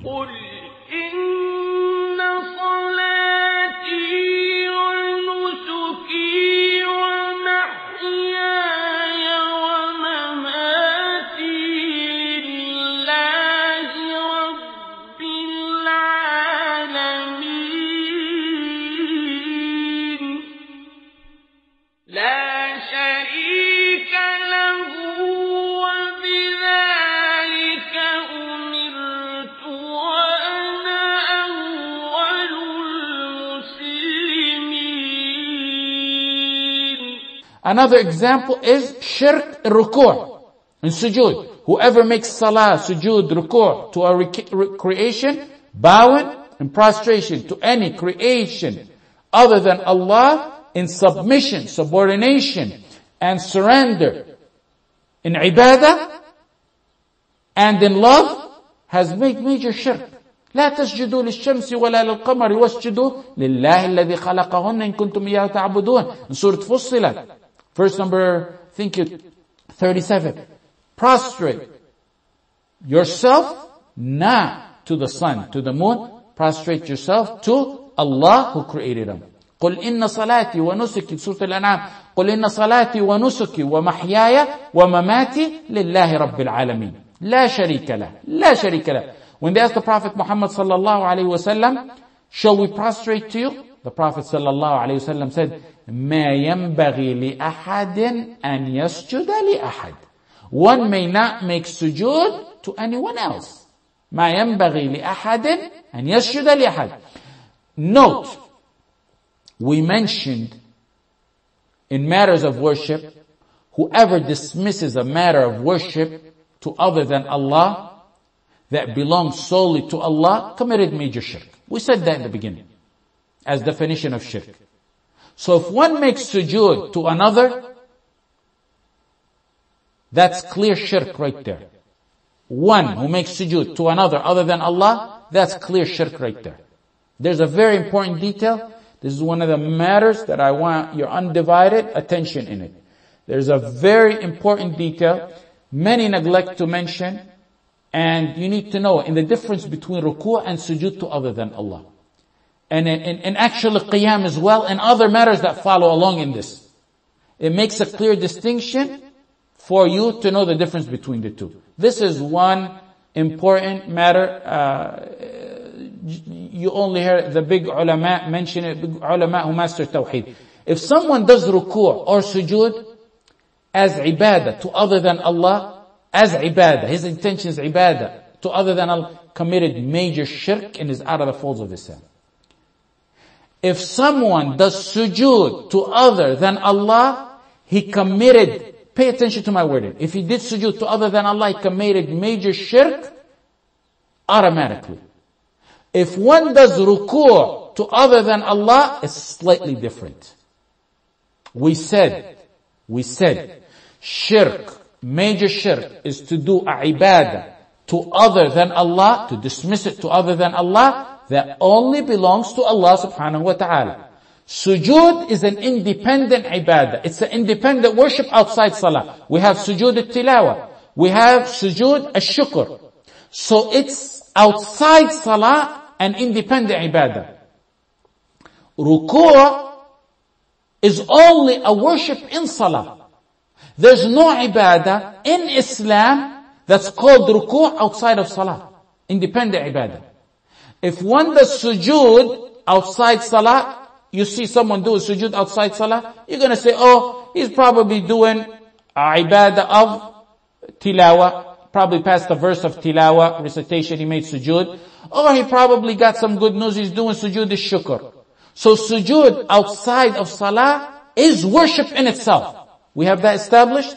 قل إن صلاتي ونسكي ومحياي ومماتي لله رب العالمين لا شريك له وبذلك أمرت وأنا أول المسلمين. Another example is shirk ruku' and sujood. Whoever makes salah, sujood, ruku' to a creation, bowing and prostration to any creation other than Allah in submission, subordination and surrender in ibadah and in love has made major shirk. لا تسجدوا للشمس ولا للقمر واسجدوا لله الذي خلقهن إن كنتم إياه تعبدون. In Surah Fussilat, verse number, I think 37. Prostrate yourself not to the sun, to the moon. Prostrate yourself to Allah who created them. قل إن صلاتي ونسكي, Surah Al-An'am. قل إن صلاتي ونسكي ومحياي ومماتي لله رب العالمين لا شريك له. لا شريك له. When they asked the Prophet Muhammad sallallahu alayhi wa sallam, shall we prostrate to you? The Prophet sallallahu alayhi wa sallam said, ما ينبغي لأحد أن يسجد لأحد. One may not make sujood to anyone else. ما ينبغي لأحد أن يسجد لأحد. Note, we mentioned in matters of worship, whoever dismisses a matter of worship to other than Allah, that belongs solely to Allah, committed major shirk. We said that in the beginning, as definition of shirk. So if one makes sujood to another, that's clear shirk right there. One who makes sujood to another other than Allah, that's clear shirk right there. There's a very important detail. This is one of the matters that I want your undivided attention in it. There's a very important detail many neglect to mention, and you need to know in the difference between ruku' and sujood to other than Allah. And in actual qiyam as well, and other matters that follow along in this. It makes a clear distinction for you to know the difference between the two. This is one important matter. You only hear the big ulama mention it, big ulama who master tawheed. If someone does ruku' or sujood as ibadah to other than Allah, as ibadah, his intention is ibadah to other than Allah, committed major shirk and is out of the folds of Islam. If someone does sujood to other than Allah, he committed, pay attention to my wording, if he did sujood to other than Allah, he committed major shirk automatically. If one does ruku' to other than Allah, it's slightly different. We said, shirk, major shirk is to do a ibadah to other than Allah, to dismiss it to other than Allah, that only belongs to Allah subhanahu wa ta'ala. Sujood is an independent ibadah. It's an independent worship outside salah. We have sujood al-tilawa. We have sujood al-shukr. So it's outside salah, an independent ibadah. Ruku' is only a worship in salah. There's no ibadah in Islam that's called ruku' outside of salah. Independent ibadah. If one does sujood outside salah, you see someone do a sujood outside salah, you're gonna say, oh, he's probably doing a ibadah of tilawa, probably passed the verse of tilawa, recitation, he made sujood, or he probably got some good news, he's doing sujood al-shukr. So sujood outside of salah is worship in itself. We have that established.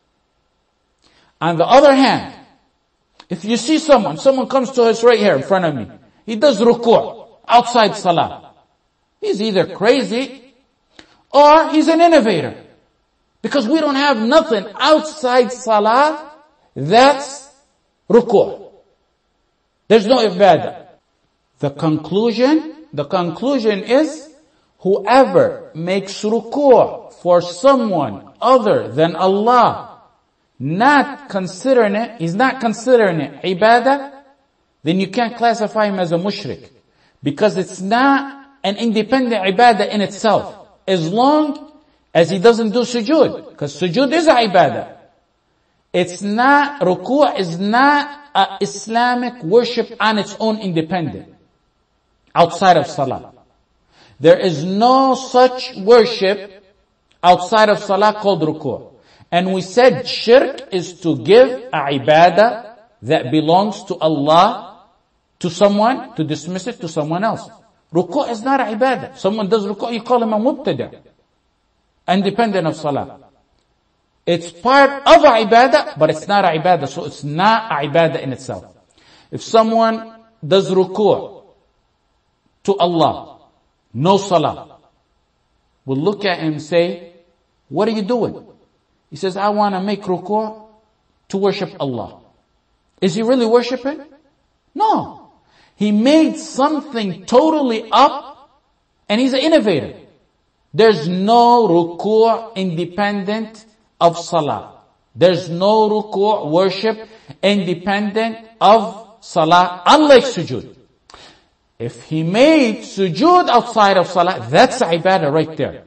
On the other hand, if you see someone comes to us right here in front of me, he does ruku' outside salah. He's either crazy or he's an innovator. Because we don't have nothing outside salah that's ruku'. There's no ibadah. The conclusion is whoever makes ruku' for someone other than Allah, he's not considering it ibadah, then you can't classify him as a mushrik. Because it's not an independent ibadah in itself. As long as he doesn't do sujood. Because sujood is a ibadah. It's not, ruku' is not a Islamic worship on its own independent. Outside of salah. There is no such worship outside of salah called ruku'. And we said shirk is to give a ibadah that belongs to Allah to someone, to dismiss it to someone else. Ruku' is not a ibadah. Someone does ruku', you call him a mubtada. Independent of salah. It's part of a ibadah, but it's not a ibadah, so it's not a ibadah in itself. If someone does ruku' to Allah, no salah, we'll look at him and say, what are you doing? He says, I want to make ruku' to worship Allah. Is he really worshiping? No. He made something totally up, and he's an innovator. There's no ruku' independent of salah. There's no ruku' worship independent of salah, unlike sujood. If he made sujood outside of salah, that's ibadah right there.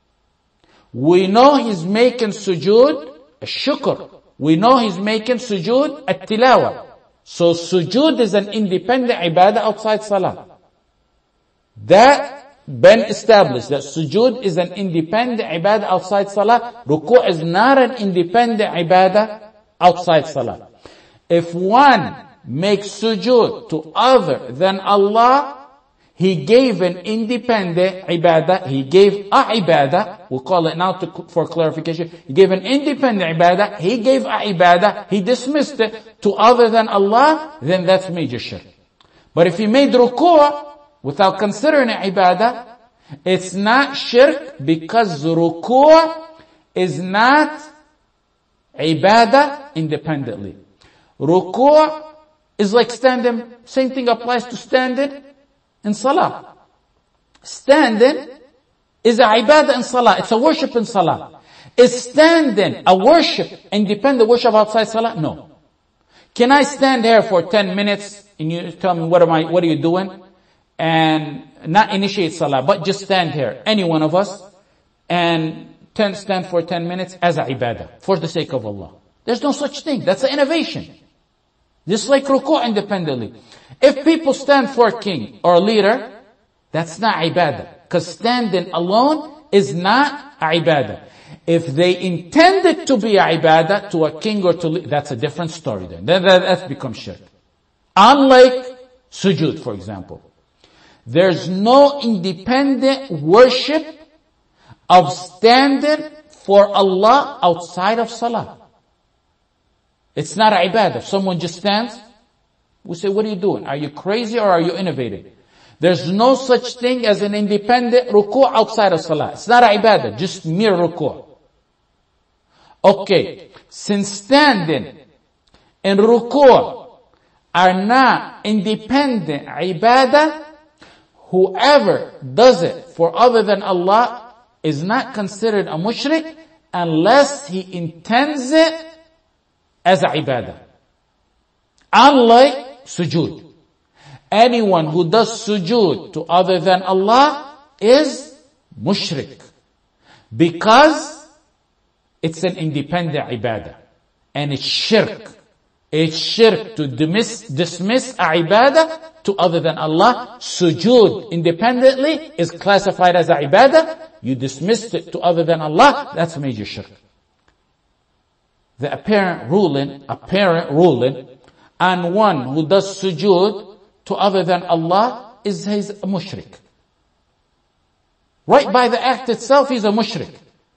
We know he's making sujood shukr. We know he's making sujood at-tilawa. So sujood is an independent ibadah outside salah. That been established, that sujood is an independent ibadah outside salah. Ruku' is not an independent ibadah outside salah. If one makes sujood to other than Allah, he gave an independent ibadah. He gave a ibadah. We'll call it now for clarification. He gave an independent ibadah. He gave a ibadah. He dismissed it to other than Allah. Then that's major shirk. But if he made ruku' without considering it ibadah, it's not shirk because ruku' is not ibadah independently. Ruku' is like standing. Same thing applies to standing in salah. Standing is a ibadah in salah. It's a worship in salah. Is standing a worship, independent worship outside salah? No. Can I stand here for 10 minutes and you tell me what are you doing? And not initiate salah, but just stand here, any one of us, and stand for 10 minutes as a ibadah, for the sake of Allah. There's no such thing. That's an innovation. Just like ruku' independently. If people stand for a king or a leader, that's not ibadah. Because standing alone is not ibadah. If they intend it to be ibadah to a king or to that's a different story then. Then that becomes shirk. Unlike sujood, for example. There's no independent worship of standing for Allah outside of salah. It's not ibadah. If someone just stands, we say, what are you doing? Are you crazy or are you innovating? There's no such thing as an independent ruku' outside of salah. It's not ibadah, just mere ruku'. Okay, since standing and ruku' are not independent ibadah, whoever does it for other than Allah is not considered a mushrik unless he intends it as a ibadah. Unlike sujood. Anyone who does sujood to other than Allah is mushrik. Because it's an independent ibadah. And it's shirk. It's shirk to dismiss a ibadah to other than Allah. Sujood independently is classified as a ibadah. You dismissed it to other than Allah. That's major shirk. The apparent ruling on one who does sujood to other than Allah is he's a mushrik. Right by the act itself, he's a mushrik.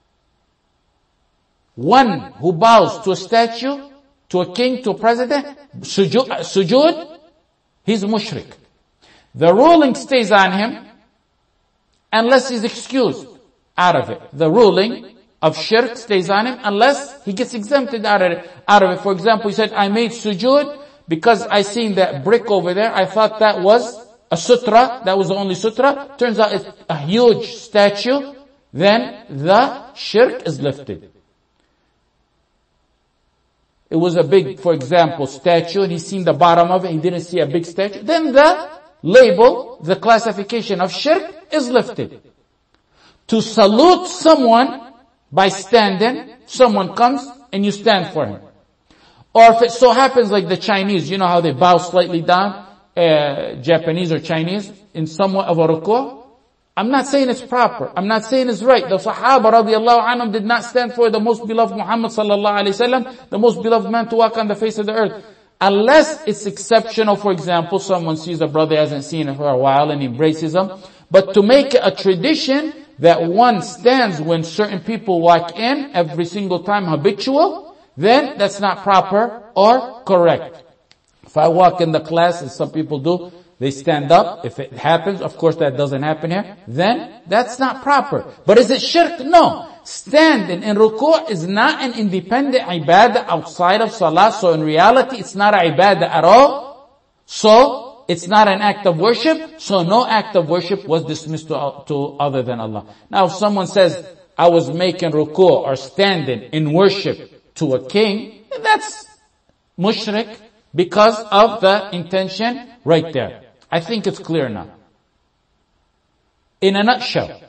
One who bows to a statue, to a king, to a president, sujood, he's a mushrik. The ruling stays on him unless he's excused out of it. The ruling of shirk stays on him unless he gets exempted out of it. For example, he said, I made sujood because I seen that brick over there. I thought that was a sutra. That was the only sutra. Turns out it's a huge statue. Then the shirk is lifted. it was a big, for example, statue, and he's seen the bottom of it, he didn't see a big statue, then the label, the classification of shirk is lifted. To salute someone by standing, someone comes and you stand for him. Or if it so happens like the Chinese, you know how they bow slightly down, Japanese or Chinese, in somewhat of a ruku'? I'm not saying it's proper. I'm not saying it's right. The Sahaba radiallahu anhum did not stand for the most beloved Muhammad sallallahu alayhi wasallam, the most beloved man to walk on the face of the earth. Unless it's exceptional, for example, someone sees a brother he hasn't seen him for a while and embraces him. But to make it a tradition that one stands when certain people walk in every single time habitual, then that's not proper or correct. If I walk in the class, as some people do, they stand up. If it happens, of course that doesn't happen here, then that's not proper. But is it shirk? No. Standing in ruku' is not an independent ibadah outside of salah. So in reality, it's not an ibadah at all. So it's not an act of worship. So no act of worship was dismissed to other than Allah. Now if someone says, I was making ruku' or standing in worship to a king, that's mushrik because of the intention right there. I think it's clear now. In a nutshell,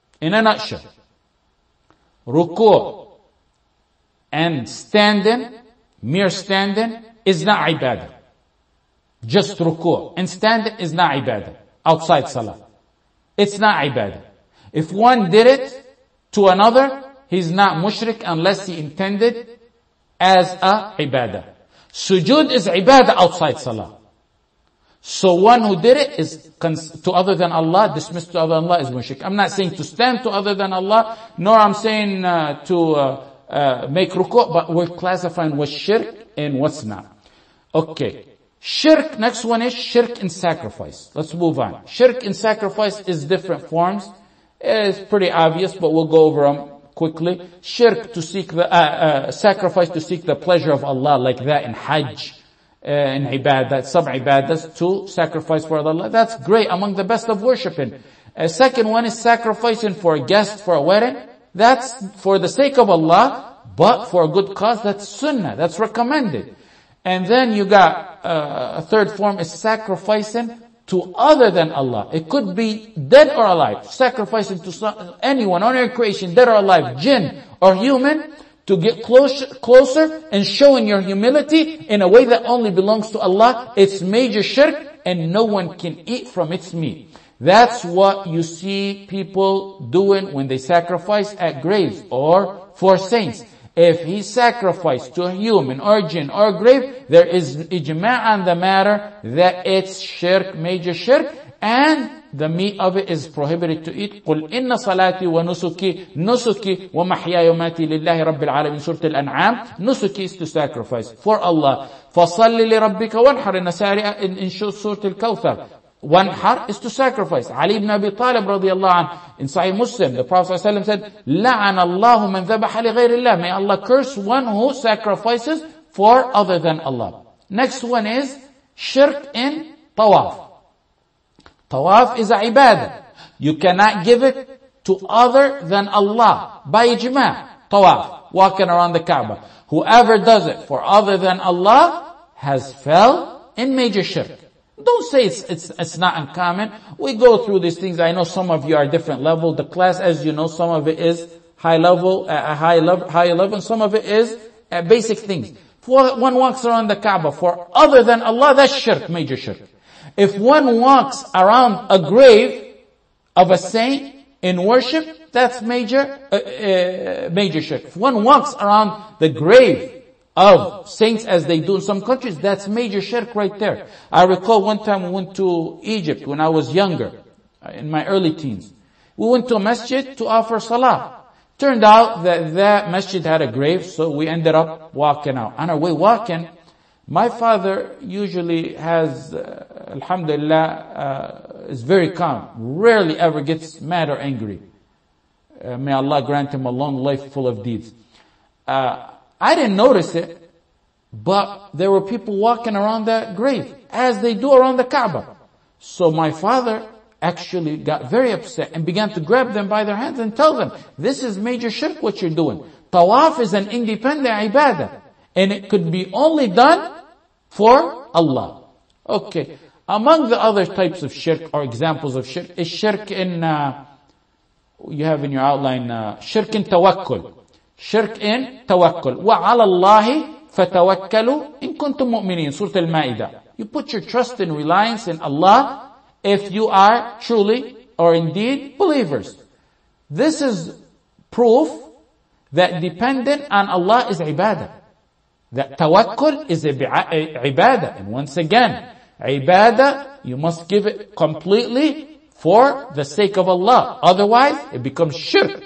ruku' and standing, mere standing, is not ibadah. Just ruku' and standing is not ibadah. Outside salah. It's not ibadah. If one did it to another, he's not mushrik unless he intended as a ibadah. Sujood is ibadah outside salah. So one who did it is to other than Allah, dismissed to other than Allah is mushrik. I'm not saying to stand to other than Allah, nor I'm saying to make ruku', but we're classifying what's shirk and what's not. Okay. Shirk, next one is shirk in sacrifice. Let's move on. Shirk in sacrifice is different forms. It's pretty obvious, but we'll go over them quickly. Shirk to seek the, sacrifice to seek the pleasure of Allah, like that in Hajj. In ibadah, some ibadahs to sacrifice for Allah. That's great, among the best of worshiping. A second one is sacrificing for a guest for a wedding. That's for the sake of Allah, but for a good cause. That's sunnah, that's recommended. And then you got a third form is sacrificing to other than Allah. It could be dead or alive. Sacrificing to anyone on your creation, dead or alive, jinn or human, to get closer and showing your humility in a way that only belongs to Allah. It's major shirk and no one can eat from its meat. That's what you see people doing when they sacrifice at graves or for saints. If he sacrificed to a human or jinn or grave, there is ijma' on the matter that it's shirk, major shirk, and the meat of it is prohibited to eat. قُلْ إِنَّ صَلَاتِي وَنُسُكِي نُسُكِي وَمَحْيَايَ وَمَمَاتِي لِلَّهِ رَبِّ الْعَالَمِينَ. Surah Al-An'am. Nusuki is to sacrifice for Allah. فَصَلِّ لِرَبِّكَ وَانْحَرْ in Surah Al-Kawthar. Wanhar is to sacrifice. Ali ibn Abi Talib radiallahu anh, in Sahih Muslim, the Prophet ﷺ said, لَعَنَ اللَّهُ مَنْ ذَبَحَ لِغَيْرِ اللَّهِ. May Allah curse one who sacrifices for other than Allah. Next one is shirk in tawaf. Tawaf is a ibadah. You cannot give it to other than Allah. By ijma', tawaf, walking around the Kaaba. Whoever does it for other than Allah has fell in major shirk. Don't say it's not uncommon. We go through these things. I know some of you are different level. The class, as you know, some of it is high level, high level, and some of it is basic things. If one walks around the Kaaba for other than Allah, that's shirk, major shirk. If one walks around a grave of a saint in worship, that's major shirk. If one walks around the grave of saints as they do in some countries, that's major shirk right there. I recall one time we went to Egypt when I was younger, in my early teens. We went to a masjid to offer salah. Turned out that masjid had a grave, so we ended up walking out. On our way walking, my father usually has, alhamdulillah, is very calm. Rarely ever gets mad or angry. May Allah grant him a long life full of deeds. I didn't notice it, but there were people walking around that grave, as they do around the Kaaba. So my father actually got very upset and began to grab them by their hands and tell them, this is major shirk what you're doing. Tawaf is an independent ibadah. And it could be only done for Allah. Okay. Among the other types of shirk or examples of shirk is shirk in, you have in your outline, shirk in tawakkul. Shirk in tawakkul. وَعَلَى اللَّهِ فَتَوَكَّلُوا إِن كُنتُم مُؤْمِنِينَ. Surah Al-Ma'idah. You put your trust and reliance in Allah if you are truly or indeed believers. This is proof that dependent on Allah is ibadah. That tawakkul is ibadah. And once again, ibadah, you must give it completely for the sake of Allah. Otherwise, it becomes shirk.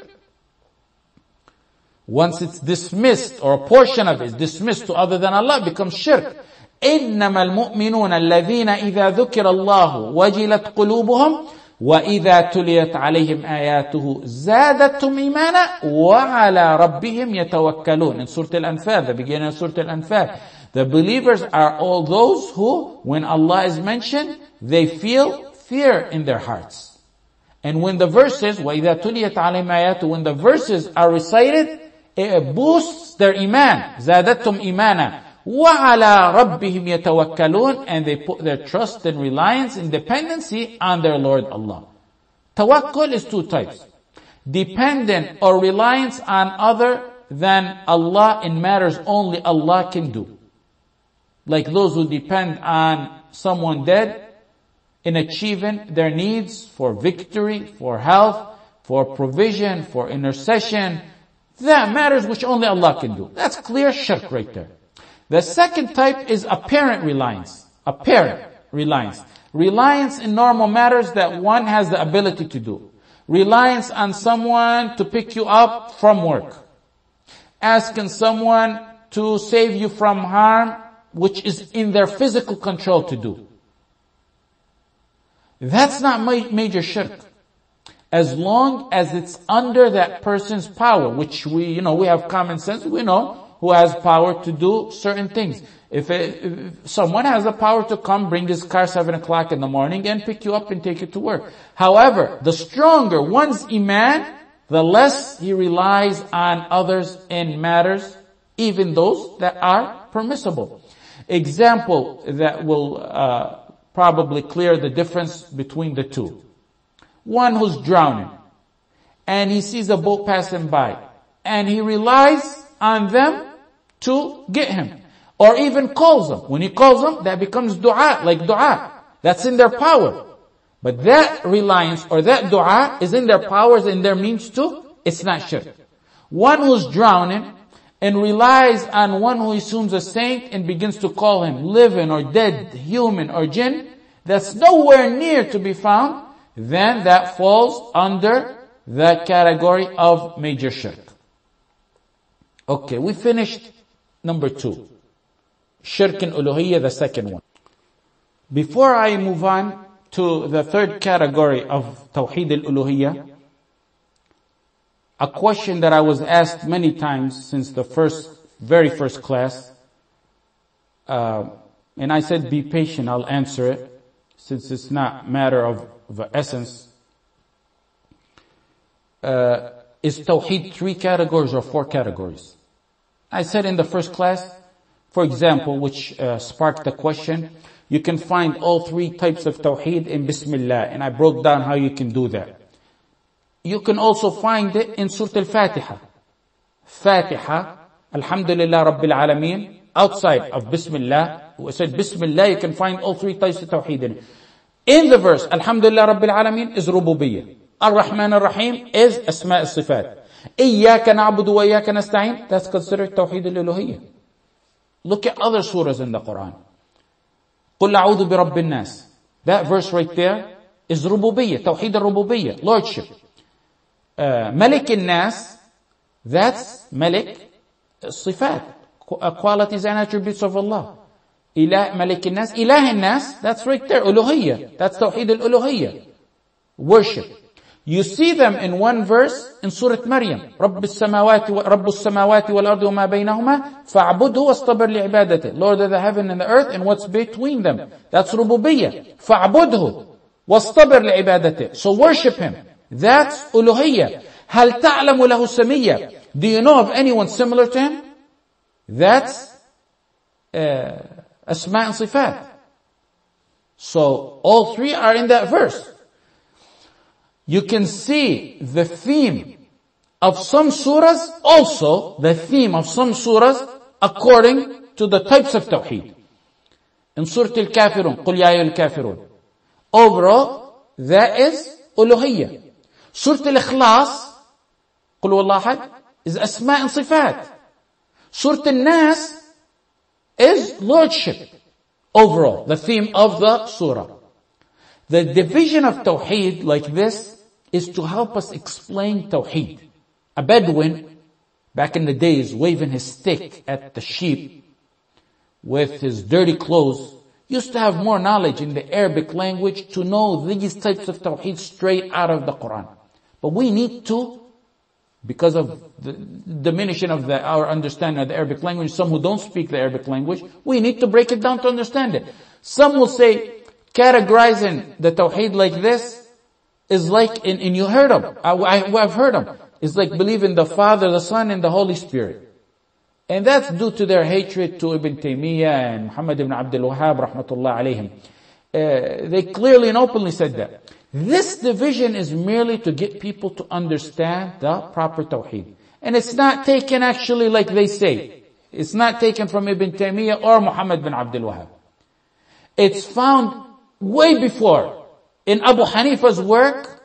Once it's dismissed, or a portion of it is dismissed to other than Allah, it becomes shirk. إِنَّمَا الْمُؤْمِنُونَ الَّذِينَ إِذَا ذُكِرَ اللَّهُ وَجِلَتْ قُلُوبُهُمْ وَإِذَا تُلِيَتْ عَلَيْهِمْ آيَاتُهُ زَادَتْهُمْ إِيمَانًا وَعَلَى رَبِّهِمْ يَتَوَكَّلُونَ. In Surah Al-Anfal, the beginning of Surah Al-Anfal. The believers are all those who, when Allah is mentioned, they feel fear in their hearts. And when the verses, وَإِذَا تُلِيَتْ عَلَيْهِمْ آيَاتُهُ, when the verses are recited, it boosts their iman. زَادَتْهُمْ إِيمَانًا وَعَلَى رَبِّهِمْ يَتَوَكَّلُونَ. And they put their trust and reliance and dependency on their Lord Allah. Tawakkul is two types. Dependent or reliance on other than Allah in matters only Allah can do. Like those who depend on someone dead in achieving their needs for victory, for health, for provision, for intercession. That matters which only Allah can do. That's clear shirk right there. The second type is apparent reliance. Apparent reliance. Reliance in normal matters that one has the ability to do. Reliance on someone to pick you up from work. Asking someone to save you from harm, which is in their physical control to do. That's not major shirk. As long as it's under that person's power, which we have common sense, we know who has power to do certain things. If someone has the power to come, bring his car 7 o'clock in the morning and pick you up and take you to work. However, the stronger one's iman, the less he relies on others in matters, even those that are permissible. Example that will probably clear the difference between the two. One who's drowning, and he sees a boat passing by, and he relies on them to get him, or even calls them. When he calls them, that becomes dua, like dua. That's in their power. But that reliance or that dua is in their powers and their means too. It's not shirk. One who's drowning and relies on one who assumes a saint and begins to call him living or dead, human or jinn, that's nowhere near to be found, then that falls under the category of major shirk. Okay, we finished number 2. Shirk in uluhiyyah, the second one. Before I move on to the third category of Tawheed al-Uluhiyyah, a question that I was asked many times since the very first class, and I said, be patient, I'll answer it, since it's not matter of essence. Is Tawheed 3 categories or 4 categories? I said in the first class, for example, which sparked the question, you can find all 3 types of Tawheed in Bismillah, and I broke down how you can do that. You can also find it in Surah Al-Fatiha. Fatiha, Alhamdulillah Rabbil Alameen, outside of Bismillah, we said Bismillah, you can find all 3 types of Tawheed in it. In the verse, Alhamdulillah Rabbil Alameen is Rububiyyah. Ar-Rahman Ar-Rahim is Asma' al-Sifat. Iyyaka na'budu wa iyyaka nasta'in, that's considered Tawheed al-Uluhiyyah. Look at other surahs in the Quran. قُلْ أَعُوذُ بِرَبِّ النَّاسِ. That verse right there is Rububiyyah, Tawheed al-Rububiyyah, Lordship. Malik al-Nas, that's Malik Sifat, qualities and attributes of Allah. Ilah, Malik al-Nas, Ilah al-Nas, that's right there, Uluhiyyah, that's Tawheed al-Uluhiyyah, worship. You see them in one verse in Surah Maryam. رَبُّ السَّمَاوَاتِ وَالْأَرْضِ وَمَا بَيْنَهُمَا فَاعْبُدْهُ وَاصْطَبِرْ لِعِبَادَتِهِ. Lord of the heaven and the earth and what's between them. That's Rububiyyah. فَاعْبُدْهُ وَاصْطَبِرْ لِعِبَادَتِهِ. So worship Him. That's Uluhiyyah. هَلْ تَعْلَمُ لَهُ سَمِيًّا. Do you know of anyone similar to Him? That's Asma and Sifat. So all three are in that verse. You can see the theme of some surahs, also the theme of some surahs according to the types of Tawheed. In Surah Al-Kafirun, قُلْ يَا أَيُّهَا الْكَافِرُونَ. Overall, that is Uluhiyya. Surah Al-Ikhlas, قُلْ هُوَ اللَّهُ أَحَدٌ, is Asma and Sifat. Surah Al-Nas is Lordship. Overall, the theme of the surah. The division of Tawheed like this is to help us explain Tawheed. A Bedouin, back in the days, waving his stick at the sheep with his dirty clothes, used to have more knowledge in the Arabic language to know these types of Tawheed straight out of the Quran. But we need to, because of the diminishing of our understanding of the Arabic language, some who don't speak the Arabic language, we need to break it down to understand it. Some will say, categorizing the Tawheed like this is like, and you heard them, I've heard them, it's like believing the Father, the Son, and the Holy Spirit. And that's due to their hatred to Ibn Taymiyyah and Muhammad ibn Abdul Wahhab, rahmatullah alayhim. They clearly and openly said that. This division is merely to get people to understand the proper Tawheed. And it's not taken actually like they say. It's not taken from Ibn Taymiyyah or Muhammad bin Abdul Wahhab. It's found way before. In Abu Hanifa's work,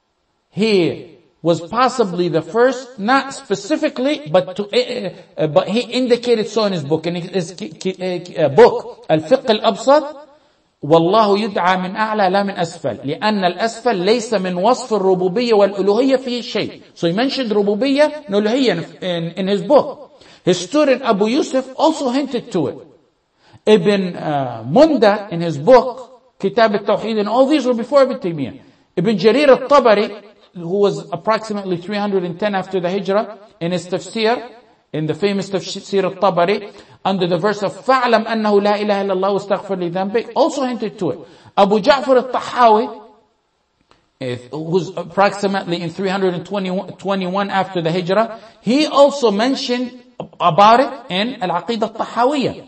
he was possibly the first, not specifically, but he indicated so in his book. In his book, Al-Fiqh Al-Absat, والله يدعى من أعلى لا من أسفل لأن الأسفل ليس من وصف الربوبية والألوهية فيه شيء. So he mentioned ربوبية and ألوهية in his book. His student Abu Yusuf also hinted to it. Ibn Munda in his book Kitab al-Tawheed, and all these were before Ibn Taymiyyah. Ibn Jarir al-Tabari, who was approximately 310 after the Hijrah, in his tafsir, in the famous tafsir al-Tabari, under the verse of فَعْلَمْ أَنَّهُ لَا إِلَهَ إِلَّا اللَّهُ وَاسْتَغْفِرْ لِذَنْبِكَ, also hinted to it. Abu Ja'far al-Tahawi, who's approximately in 321 after the Hijrah, he also mentioned about it in Al-Aqidah al-Tahawiyah.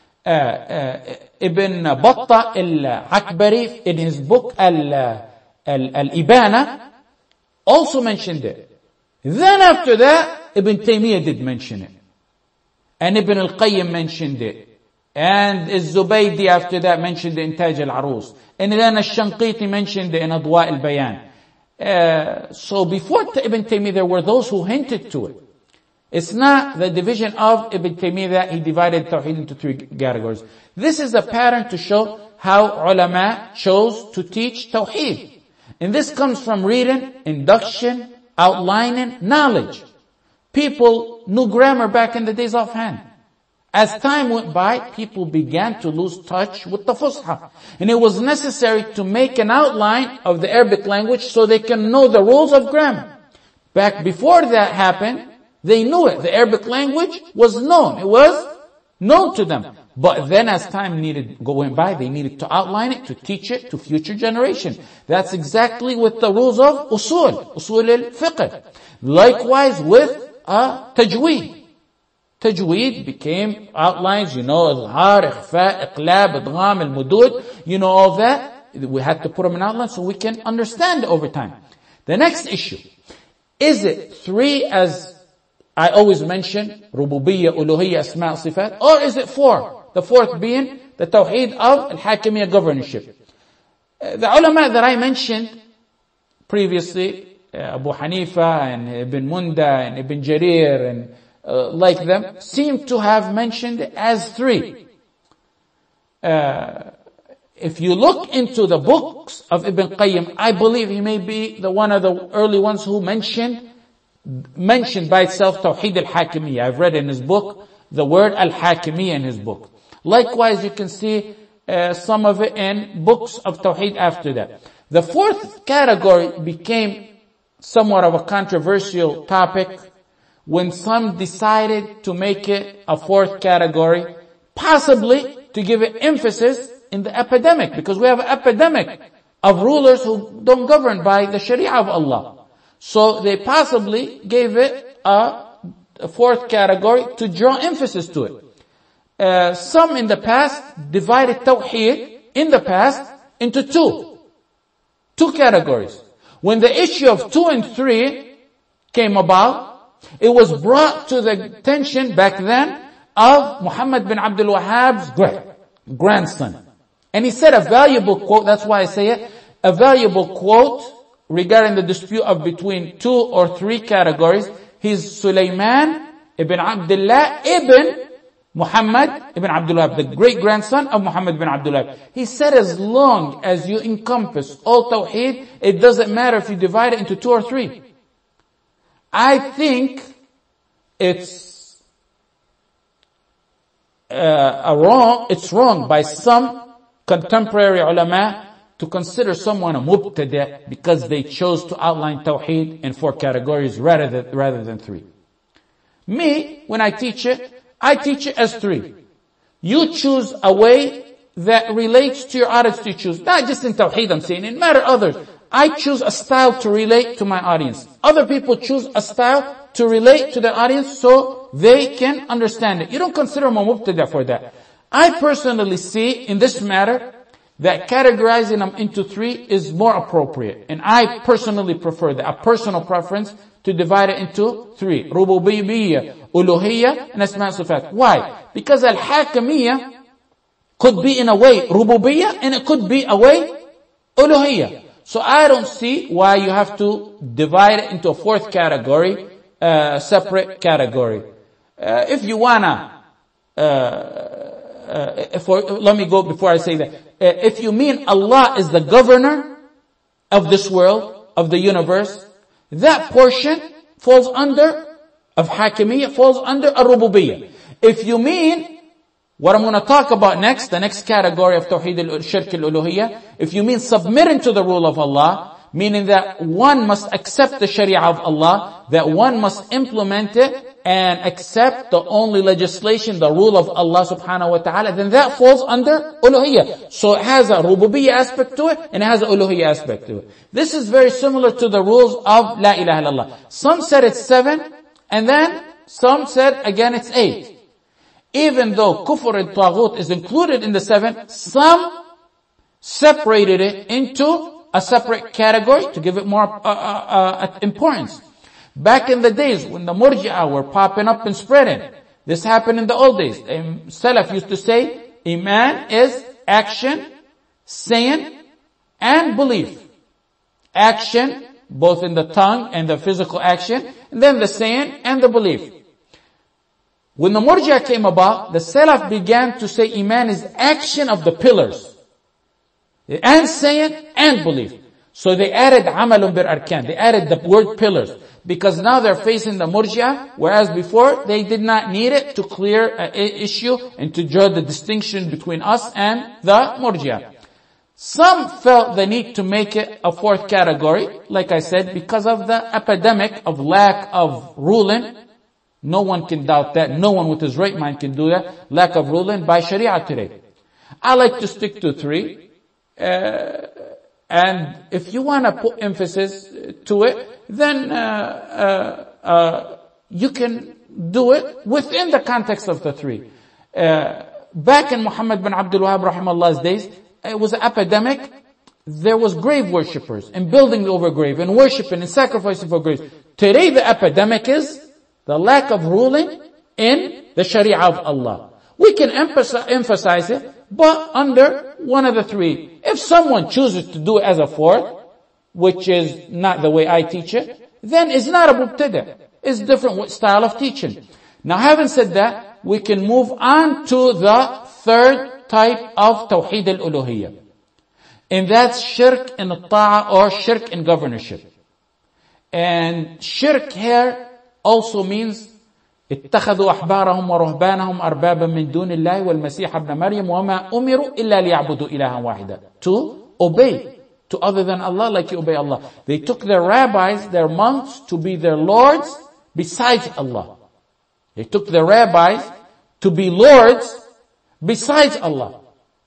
Ibn Battah al-Akbari in his book Al-Ibana also mentioned it. Then after that, Ibn Taymiyyah did mention it. And Ibn al-Qayyim mentioned it. And Az-Zubaydi after that mentioned it in Taj al-Arus. And then Al-Shanqiti mentioned it in Adwa al-Bayan. So before Ibn Taymiyyah, there were those who hinted to it. It's not the division of Ibn Taymiyyah that he divided Tawheed into three categories. This is a pattern to show how ulama chose to teach Tawheed. And this comes from reading, induction, outlining, knowledge. People knew grammar back in the days offhand. As time went by, people began to lose touch with the Fusha. And it was necessary to make an outline of the Arabic language so they can know the rules of grammar. Back before that happened, they knew it. The Arabic language was known. It was known to them. But then as time going by, they needed to outline it, to teach it to future generation. That's exactly with the rules of usul al-fiqh. Likewise with tajweed. Tajweed became outlines, izhar, ikhfa, iqlab, idgham, al-mudud, all that. We had to put them in outline so we can understand it over time. The next issue, is it three as I always mention, Rububiyyah, Uluhiyyah, Asma' Sifat, or is it four? The fourth being the Tawheed of Al-Hakimiyyah governorship. The ulama that I mentioned previously, Abu Hanifa and Ibn Munda and Ibn Jarir and like them, seem to have mentioned it as three. If you look into the books of Ibn Qayyim, I believe he may be one of the early ones who mentioned by itself Tawheed al-Hakimiyyah. I've read in his book the word al-Hakimiyyah in his book. Likewise, you can see some of it in books of Tawheed after that. The fourth category became somewhat of a controversial topic when some decided to make it a fourth category, possibly to give it emphasis in the epidemic, because we have an epidemic of rulers who don't govern by the Sharia of Allah. So they possibly gave it a fourth category to draw emphasis to it. some in the past divided Tawheed in the past into two categories. When the issue of 2 and 3 came about, it was brought to the attention back then of Muhammad bin Abdul Wahhab's grandson. And he said a valuable quote, that's why I say it, a valuable quote regarding the dispute of between 2 or 3 categories. He's Sulaiman ibn Abdullah ibn Muhammad ibn Abdul Wahhab, the great-grandson of Muhammad bin Abdul Wahhab. He said as long as you encompass all Tawheed, it doesn't matter if you divide it into 2 or 3. I think it's wrong by some contemporary ulama to consider someone a mubtada because they chose to outline Tawheed in 4 categories rather than 3. Me, when I teach it as 3. You choose a way that relates to your audience to choose. Not just in Tawheed I'm saying, in matter others. I choose a style to relate to my audience. Other people choose a style to relate to their audience so they can understand it. You don't consider them a mubtada for that. I personally see in this matter that categorizing them into 3 is more appropriate. And I personally prefer that, a personal preference, to divide it into 3. Rububiyyah, Uluhiyyah, and Asma' Sifat. Why? Because Al-Hakimiyyah could be in a way Rububiyyah and it could be a way Uluhiyyah. So I don't see why you have to divide it into a 4th category, separate category. If you wanna, let me go before I say that. If you mean Allah is the governor of this world, of the universe, that portion falls under, of Hakimiyyah, falls under Ar-Rububiyyah. If you mean, what I'm going to talk about next, the next category of Tawheed al-Shirk al-Uluhiyyah, if you mean submitting to the rule of Allah, meaning that one must accept the Sharia of Allah, that one must implement it and accept the only legislation, the rule of Allah subhanahu wa ta'ala, then that falls under Uluhiyyah. So it has a Rububiyyah aspect to it and it has an Uluhiyyah aspect to it. This is very similar to the rules of La ilaha illallah. Some said it's 7 and then some said again it's 8. Even though Kufr al-Taghut is included in the 7, some separated it into a separate category to give it more importance. Back in the days when the Murji'ah were popping up and spreading, this happened in the old days. Salaf used to say, Iman is action, saying, and belief. Action, both in the tongue and the physical action, and then the saying and the belief. When the Murji'ah came about, the Salaf began to say Iman is action of the pillars. And saying and belief. So they added amalun bil arkan. They added the word pillars. Because now they're facing the Murji'ah, whereas before they did not need it to clear an issue and to draw the distinction between us and the Murji'ah. Some felt the need to make it a 4th category, like I said, because of the epidemic of lack of ruling. No one can doubt that. No one with his right mind can do that. Lack of ruling by Sharia today. I like to stick to 3. And if you want to put emphasis to it, then you can do it within the context of the 3. Back in Muhammad bin Abdul Wahhab rahimahulah's days, it was an epidemic. There was grave worshippers and building over grave and worshiping and sacrificing for graves. Today the epidemic is the lack of ruling in the Sharia of Allah. We can emphasize it, but under one of the 3. If someone chooses to do it as a 4th, which is not the way I teach it, then it's not a mubtada. It's different style of teaching. Now having said that, we can move on to the 3rd type of Tawheed al-Uluhiyyah. And that's shirk in al-ta'a or shirk in governorship. And shirk here also means اتخذوا أحبارهم ورهبانهم أربابا من دون الله والمسيح ابن مريم وما أمروا إلا ليعبدوا إلها واحدا. To obey to other than Allah like you obey Allah. They took their rabbis, their monks to be their lords besides Allah. They took their rabbis to be lords besides Allah.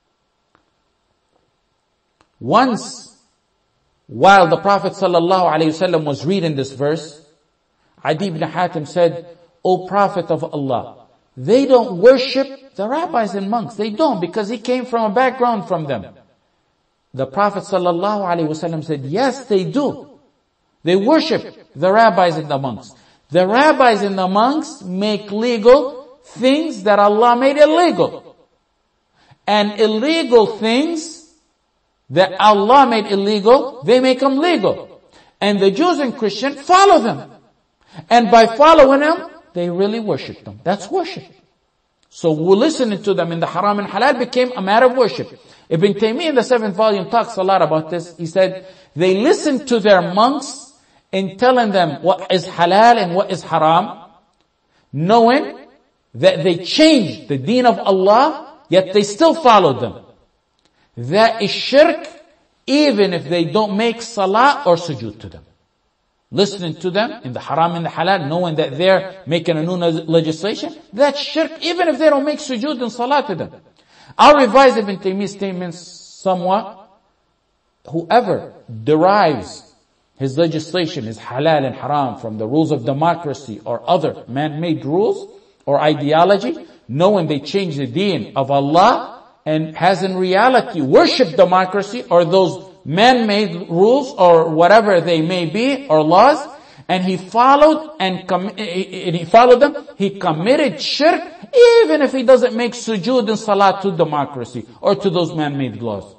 Once, while the Prophet ﷺ was reading this verse, Adi ibn Hatim said, O Prophet of Allah, they don't worship the rabbis and monks. They don't, because he came from a background from them. The Prophet ﷺ said, yes, they do. They worship the rabbis and the monks. The rabbis and the monks make legal things that Allah made illegal. And illegal things that Allah made illegal, they make them legal. And the Jews and Christians follow them. And by following them, they really worship them. That's worship. So listening to them in the haram and halal became a matter of worship. Ibn Taymiyyah in the 7th volume talks a lot about this. He said, they listened to their monks in telling them what is halal and what is haram, knowing that they changed the deen of Allah, yet they still followed them. That is shirk, even if they don't make salah or sujood to them. Listening to them in the haram and the halal, knowing that they're making a new legislation, that's shirk, even if they don't make sujood and salah to them. I'll revise Ibn Taymiyyah's statements somewhat. Whoever derives his legislation, his halal and haram, from the rules of democracy or other man-made rules or ideology, knowing they change the deen of Allah and has in reality worshipped democracy or those man-made rules or whatever they may be or laws, and he followed them, he committed shirk, even if he doesn't make sujood and salah to democracy or to those man-made laws.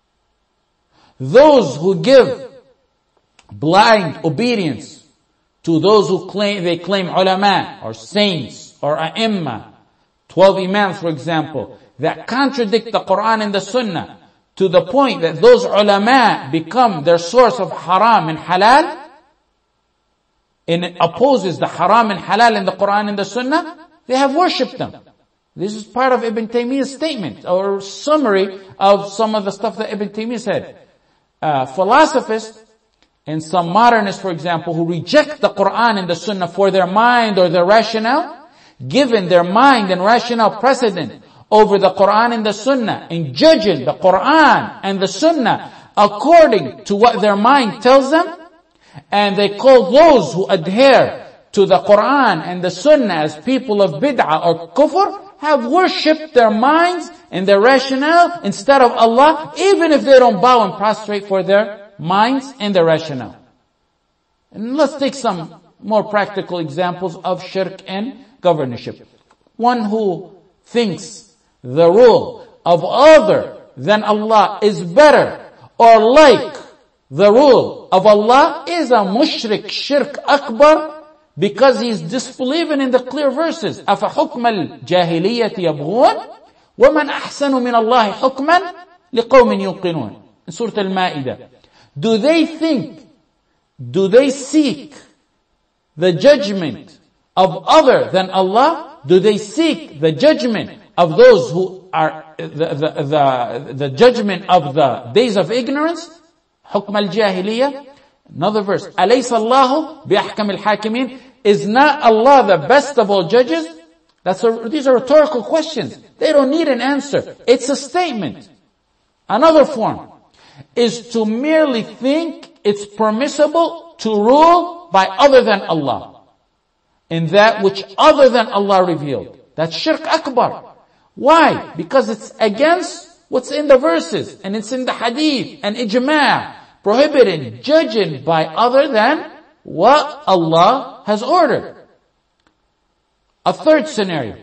Those who give blind obedience to those who claim ulama or saints or a'imma, 12 imams for example, that contradict the Quran and the Sunnah to the point that those ulama become their source of haram and halal, and it opposes the haram and halal in the Quran and the Sunnah, they have worshipped them. This is part of Ibn Taymiyyah's statement or summary of some of the stuff that Ibn Taymiyyah said. Philosophers and some modernists, for example, who reject the Quran and the Sunnah for their mind or their rationale, given their mind and rationale precedent over the Quran and the Sunnah, and judging the Quran and the Sunnah according to what their mind tells them, and they call those who adhere to the Quran and the Sunnah as people of bid'ah or kufr, have worshipped their minds and their rationale instead of Allah, even if they don't bow and prostrate for their minds and their rationale. And let's take some more practical examples of shirk and governorship. One who thinks the rule of other than Allah is better or like the rule of Allah is a mushrik, shirk akbar, because he is disbelieving in the clear verses. أَفَحُكْمَ الْجَاهِلِيَّةِ يَبْغُونَ وَمَنْ أَحْسَنُ مِنَ اللَّهِ حُكْمًا لِقَوْمٍ يُوقِنُونَ in Surah Al-Ma'idah. Do they seek the judgment of other than Allah? Do they seek the judgment of those who are the judgment of the days of ignorance? حُكْمَ الْجَاهِلِيَّةِ. Another verse. أَلَيْسَ اللَّهُ بِأَحْكَمِ الْحَاكِمِينَ. Is not Allah the best of all judges? These are rhetorical questions. They don't need an answer. It's a statement. Another form is to merely think it's permissible to rule by other than Allah, in that which other than Allah revealed. That's shirk akbar. Why? Because it's against what's in the verses, and it's in the hadith and ijma', prohibiting judging by other than what Allah has ordered. A third scenario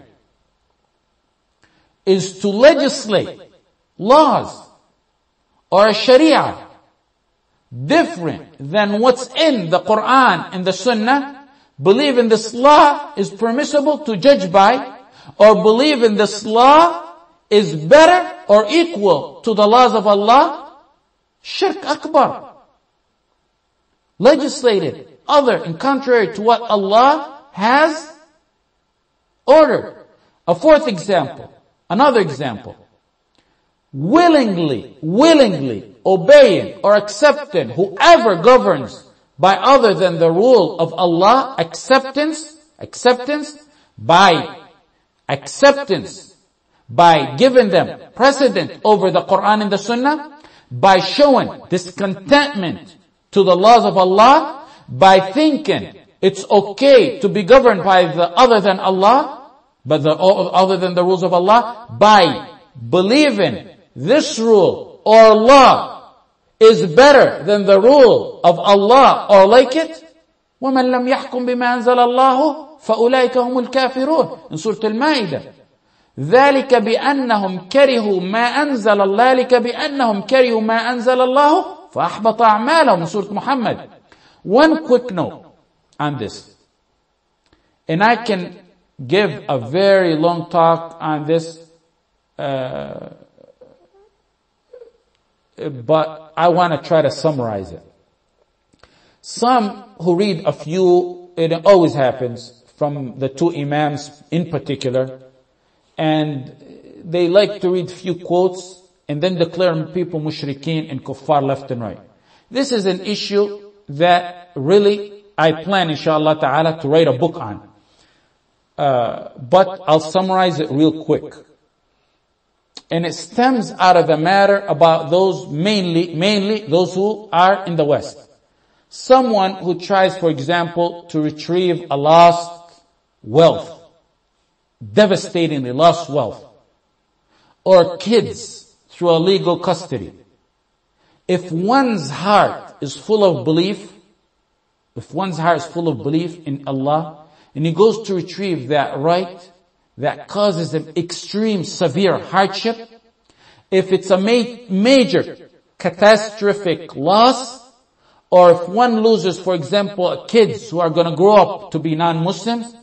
is to legislate laws or a sharia different than what's in the Quran and the Sunnah, believe in this law is permissible to judge by, or believe in this law is better or equal to the laws of Allah. Shirk akbar. Legislated other and contrary to what Allah has ordered. A fourth example, another example. Willingly obeying or accepting whoever governs by other than the rule of Allah, acceptance by giving them precedent over the Quran and the Sunnah, by showing discontentment to the laws of Allah, by thinking it's okay to be governed by the other than Allah. but other than the rules of Allah, by believing this rule or law is better than the rule of Allah or like it, وَمَنْ لَمْ يَحْكُمْ بِمَا أَنزَلَ اللَّهُ فَأُولَٰئِكَ هُمُ الْكَافِرُونَ in Surah Al-Ma'idah. ذَلِكَ بِأَنَّهُمْ كَرِهُوا مَا أَنزَلَ اللَّهُ ذَلِكَ بِأَنَّهُمْ كَرِهُوا مَا أَنزَلَ اللَّهُ فَأَحْبَطَ أَعْمَالَهُم in Surah Muhammad. One quick note on this, and I can give a very long talk on this, but I want to try to summarize it. Some who read a few, it always happens, from the two imams in particular, and they like to read few quotes and then declare people mushrikeen and kuffar left and right. This is an issue that really I plan, inshallah ta'ala, to write a book on. But I'll summarize it real quick. And it stems out of the matter about those mainly those who are in the West. Someone who tries, for example, to retrieve a lost wealth, devastatingly lost wealth, or kids through illegal custody. If one's heart is full of belief, in Allah, and he goes to retrieve that right, that causes him extreme, severe hardship, if it's a major catastrophic loss, or if one loses, for example, kids who are going to grow up to be non-Muslims,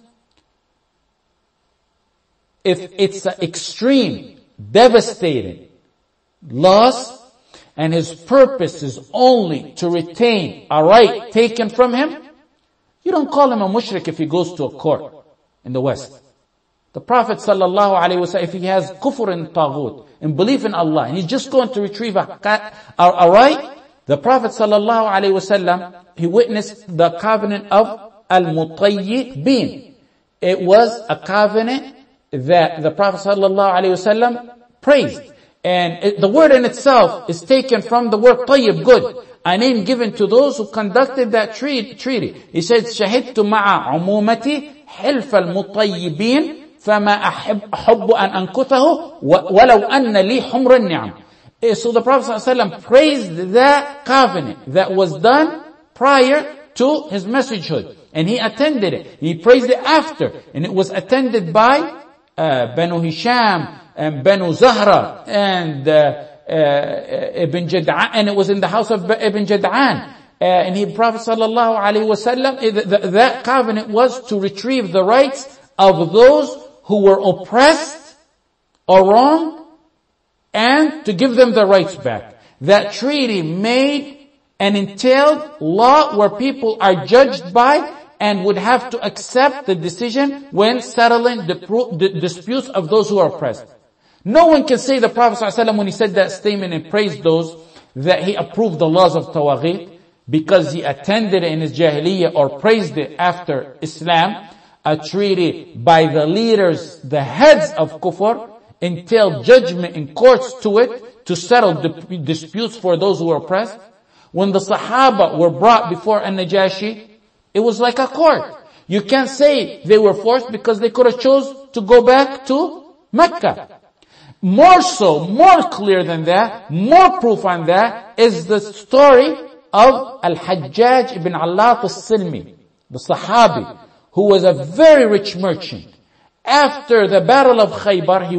if it's an extreme, devastating loss, and his purpose is only to retain a right taken from him, you don't call him a mushrik if he goes to a court in the West. The Prophet ﷺ, if he has kufr and taghut, and belief in Allah, and he's just going to retrieve a right, the Prophet ﷺ, he witnessed the covenant of Al-Mutayyibin. It was a covenant that the Prophet ﷺ praised. And the word in itself is taken from the word tayyib, good, a name given to those who conducted that treaty. He said, شَهِدْتُ مَعَ عُمُومَتِي حِلْفَ الْمُطَيِّبِينَ فَمَا أَحِبُّ أَنْ أَنْكُثَهُ وَلَوْ أَنَّ لِي حُمْرَ النِّعَمِ. So the Prophet ﷺ praised that covenant that was done prior to his messagehood. And he attended it. He praised it after. And it was attended by Banu Hisham, and Banu Zahra, and Ibn Jad'an, and it was in the house of Ibn Jad'an. And the Prophet sallallahu alaihi wasallam, that covenant was to retrieve the rights of those who were oppressed or wronged, and to give them their rights back. That treaty made and entailed law where people are judged by and would have to accept the decision when settling the disputes of those who are oppressed. No one can say the Prophet ﷺ, when he said that statement and praised those, that he approved the laws of Tawaghit because he attended it in his Jahiliyyah or praised it after Islam. A treaty by the leaders, the heads of Kufr, entailed judgment in courts to it to settle disputes for those who were oppressed. When the Sahaba were brought before An-Najashi, it was like a court. You can't say they were forced because they could have chose to go back to Mecca. More so, more clear than that, more proof on that is the story of Al-Hajjaj ibn Allat al-Silmi, the Sahabi, who was a very rich merchant. After the Battle of Khaybar,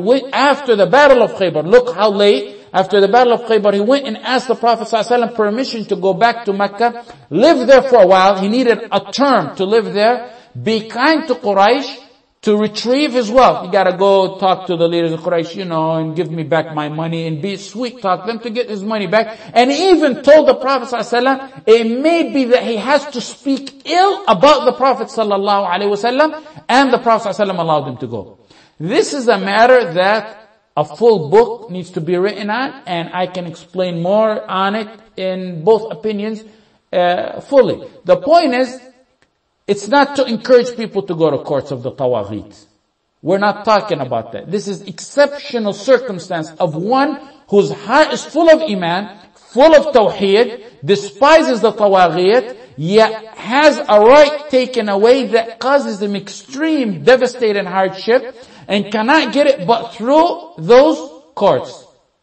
look how late, after the Battle of Khaybar, he went and asked the Prophet ﷺ permission to go back to Mecca, live there for a while. He needed a term to live there, be kind to Quraysh, to retrieve his wealth. You gotta go talk to the leaders of Quraysh, and give me back my money, and be sweet talk them to get his money back. And he even told the Prophet ﷺ, it may be that he has to speak ill about the Prophet ﷺ, and the Prophet ﷺ allowed him to go. This is a matter that a full book needs to be written on, and I can explain more on it in both opinions, fully. The point is, it's not to encourage people to go to courts of the Tawaghit. We're not talking about that. This is exceptional circumstance of one whose heart is full of Iman, full of tawheed, despises the tawaghit, yet has a right taken away that causes him extreme, devastating hardship, and cannot get it but through those courts.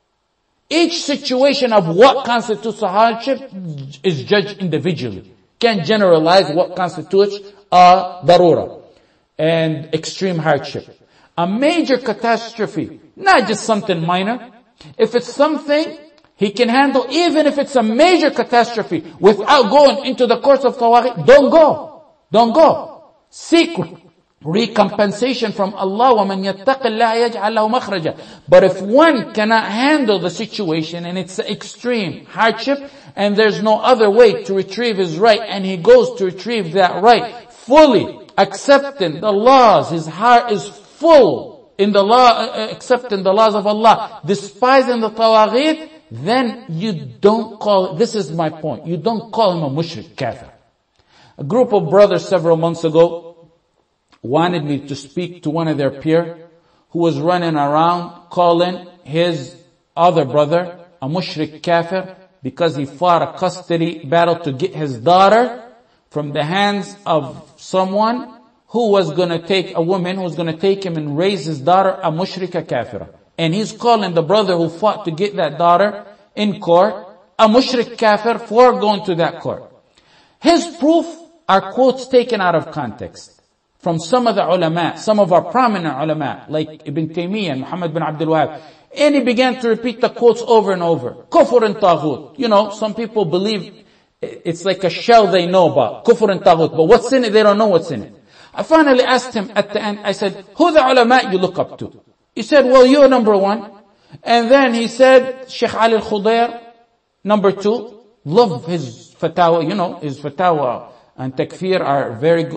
Each situation of what constitutes a hardship is judged individually. Can't generalize what constitutes a darura and extreme hardship. A major catastrophe, not just something minor. If it's something he can handle, even if it's a major catastrophe, without going into the courts of tawaghit, don't go. Don't go. Seek recompensation from Allah. وَمَنْ يَتَّقِ اللَّهَ يَجْعَلْ لَهُ مَخْرَجًا. But if one cannot handle the situation and it's an extreme hardship and there's no other way to retrieve his right, and he goes to retrieve that right, fully accepting the laws, his heart is full in the law, accepting the laws of Allah, despising the tawaghit, then you don't call, this is my point, you don't call him a mushrik kafir. A group of brothers several months ago wanted me to speak to one of their peer who was running around calling his other brother a mushrik kafir because he fought a custody battle to get his daughter from the hands of someone who was going to take, a woman who was going to take him and raise his daughter, a mushrika kafira. And he's calling the brother who fought to get that daughter in court a mushrik kafir for going to that court. His proof are quotes taken out of context from some of the ulama, some of our prominent ulama, like Ibn Taymiyyah and Muhammad bin Abdul Wahab. And he began to repeat the quotes over and over. Kufr and taghut. You know, some people believe it's like a shell they know about. Kufr and taghut. But what's in it, they don't know what's in it. I finally asked him at the end, I said, who the ulama you look up to? He said, well, you're number one. And then he said, Sheikh Ali al-Khudair, number two. Love his fatawa, you know, his fatawa and takfir are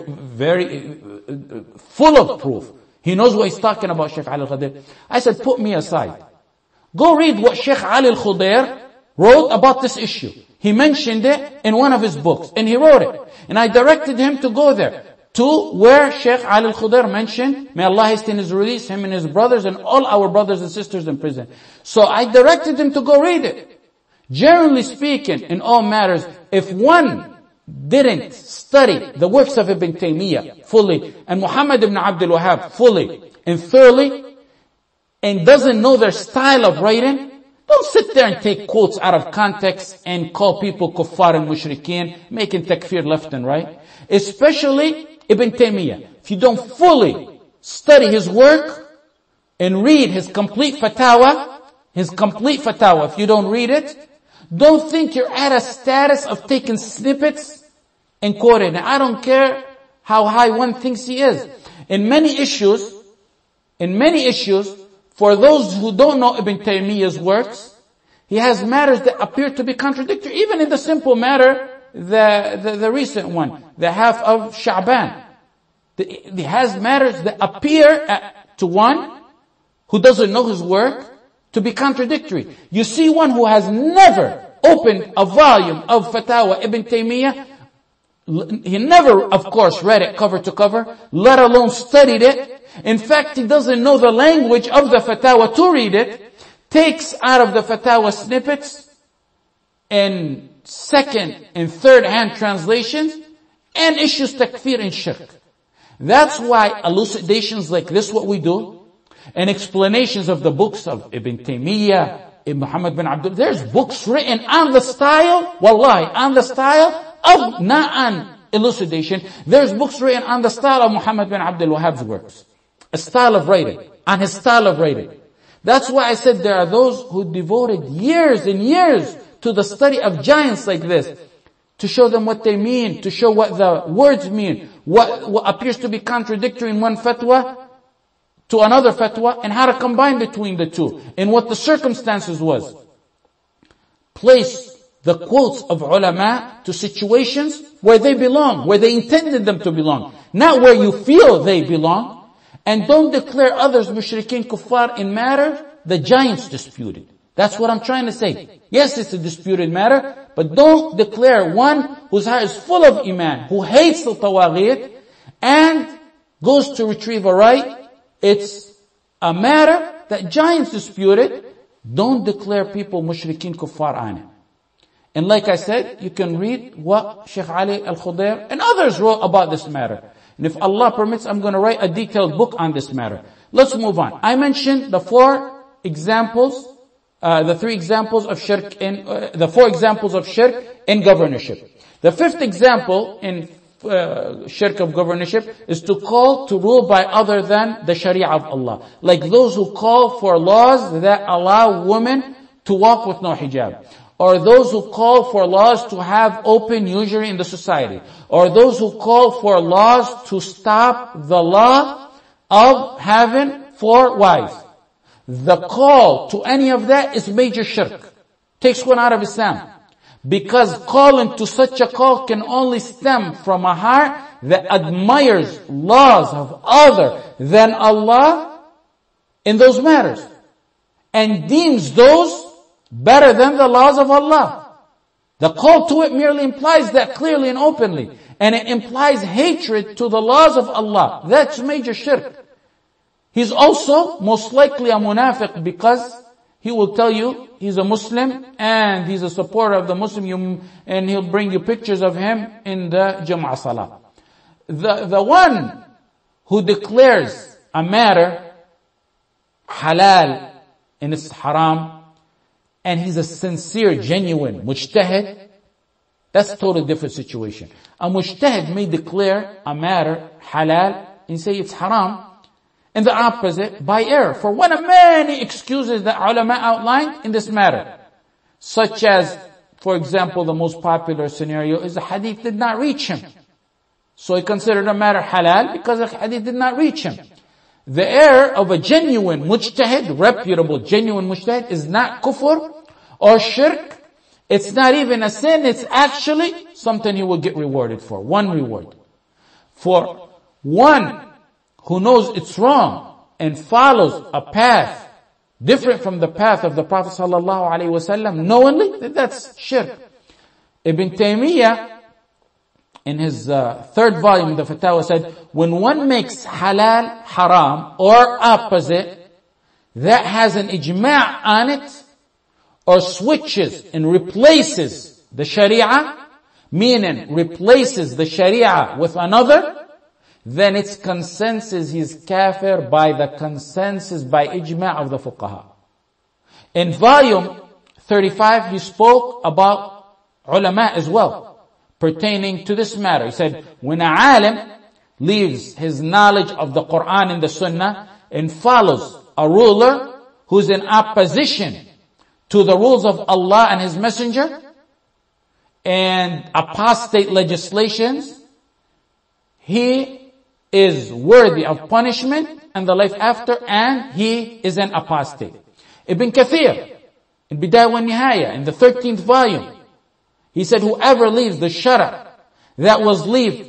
very full of proof. He knows what he's talking about, Sheikh Ali al-Khudair. I said, put me aside. Go read what Sheikh Ali al-Khudair wrote about this issue. He mentioned it in one of his books, and he wrote it. And I directed him to go there, to where Sheikh Ali al-Khudair mentioned, may Allah hasten his release, him and his brothers and all our brothers and sisters in prison. So I directed him to go read it. Generally speaking, in all matters, if one didn't study the works of Ibn Taymiyyah fully, and Muhammad ibn Abdul Wahab fully and thoroughly, and doesn't know their style of writing, don't sit there and take quotes out of context and call people kuffar and mushrikeen, making takfir left and right. Especially Ibn Taymiyyah. If you don't fully study his work and read his complete fatwa, if you don't read it, don't think you're at a status of taking snippets and quoting. I don't care how high one thinks he is. In many issues, for those who don't know Ibn Taymiyyah's works, he has matters that appear to be contradictory, even in the simple matter, the recent one, the half of Sha'ban. He has matters that appear to one who doesn't know his work to be contradictory. You see one who has never opened a volume of Fatawa Ibn Taymiyyah, he never, of course, read it cover to cover, let alone studied it. In fact, he doesn't know the language of the Fatawa to read it, takes out of the Fatawa snippets and second and third hand translations, and issues takfir and shirk. That's why elucidations like this, what we do, and explanations of the books of Ibn Taymiyyah, Ibn Muhammad bin Abdul, there's books written on the style, wallahi, on the style of, not on elucidation, there's books written on the style of Muhammad bin Abdul Wahhab's works. A style of writing, on his style of writing. That's why I said there are those who devoted years and years to the study of giants like this, to show them what they mean, to show what the words mean, what appears to be contradictory in one fatwa to another fatwa, and how to combine between the two, and what the circumstances was. Place the quotes of ulama to situations where they belong, where they intended them to belong, not where you feel they belong. And don't declare others mushrikeen kuffar in matter the giants disputed. That's what I'm trying to say. Yes, it's a disputed matter, but don't declare one whose heart is full of iman, who hates the tawaghit, and goes to retrieve a right. It's a matter that giants disputed. Don't declare people mushrikeen kuffar on it. And like I said, you can read what Sheikh Ali Al-Khudair and others wrote about this matter. And if Allah permits, I'm going to write a detailed book on this matter. Let's move on. I mentioned the four examples, the three examples of shirk in, the four examples of shirk in governorship. The fifth example in shirk of governorship is to call to rule by other than the Sharia of Allah. Like those who call for laws that allow women to walk with no hijab. Or those who call for laws to have open usury in the society. Or those who call for laws to stop the law of having 4 wives. The call to any of that is major shirk. Takes one out of Islam. Because calling to such a call can only stem from a heart that admires laws of other than Allah in those matters. And deems those better than the laws of Allah. The call to it merely implies that clearly and openly. And it implies hatred to the laws of Allah. That's major shirk. He's also most likely a munafiq because he will tell you he's a Muslim and he's a supporter of the Muslim and he'll bring you pictures of him in the Jum'ah Salah. The one who declares a matter halal and it's haram, and he's a sincere, genuine mujtahid, that's a totally different situation. A mujtahid may declare a matter halal and say it's haram, and the opposite by error. For one of many excuses that ulama outlined in this matter. Such as, for example, the most popular scenario is the hadith did not reach him. So he considered a matter halal because the hadith did not reach him. The error of a genuine mujtahid, reputable genuine mujtahid, is not kufr or shirk. It's not even a sin. It's actually something he will get rewarded for. One reward. For one who knows it's wrong and follows a path different from the path of the Prophet sallallahu alaihi wasallam knowingly, that's shirk. Ibn Taymiyyah, in his third volume, the Fatawa, said, when one makes halal haram or opposite, that has an ijma' on it, or switches and replaces the Sharia, meaning replaces the Sharia with another, then its consensus is kafir by the consensus, by ijma' of the fuqaha. In volume 35, he spoke about ulama as well, pertaining to this matter. He said, when a alim leaves his knowledge of the Quran and the Sunnah and follows a ruler who's in opposition to the rules of Allah and His Messenger and apostate legislations, he is worthy of punishment and the life after, and he is an apostate. Ibn Kathir, in Bidayah wa Nihaya, in the 13th volume, he said, whoever leaves the shara that was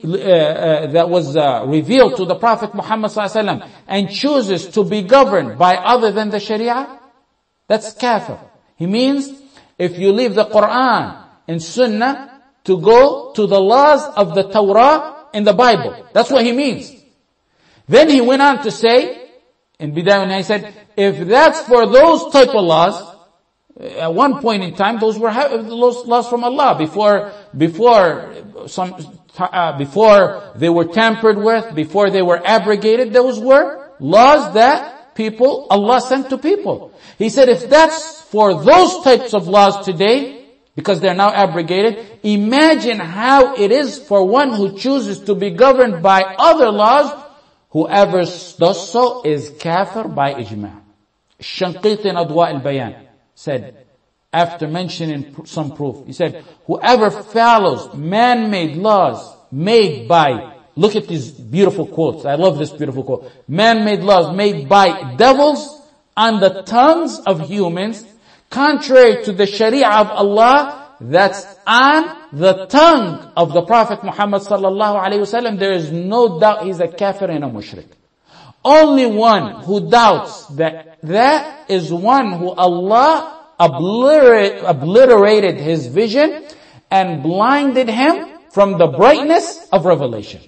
revealed to the Prophet Muhammad ﷺ and chooses to be governed by other than the Sharia, that's kafir. He means if you leave the Quran and Sunnah to go to the laws of the Torah and the Bible. That's what he means. Then he went on to say, in Bidayah, he said, if that's for those type of laws, at one point in time, those were laws from Allah before they were tampered with, before they were abrogated. Those were laws that Allah sent to people. He said, if that's for those types of laws today, because they're now abrogated, imagine how it is for one who chooses to be governed by other laws. Whoever does so is kafir by ijma'. Shanqiti in Adwa al-Bayan said, after mentioning some proof, he said, whoever follows man-made laws made by, look at these beautiful quotes, I love this beautiful quote, man-made laws made by devils on the tongues of humans, contrary to the Sharia of Allah, that's on the tongue of the Prophet Muhammad sallallahu alaihi wasallam, there is no doubt he's a kafir and a mushrik. Only one who doubts that is one who Allah obliterated his vision and blinded him from the brightness of revelation.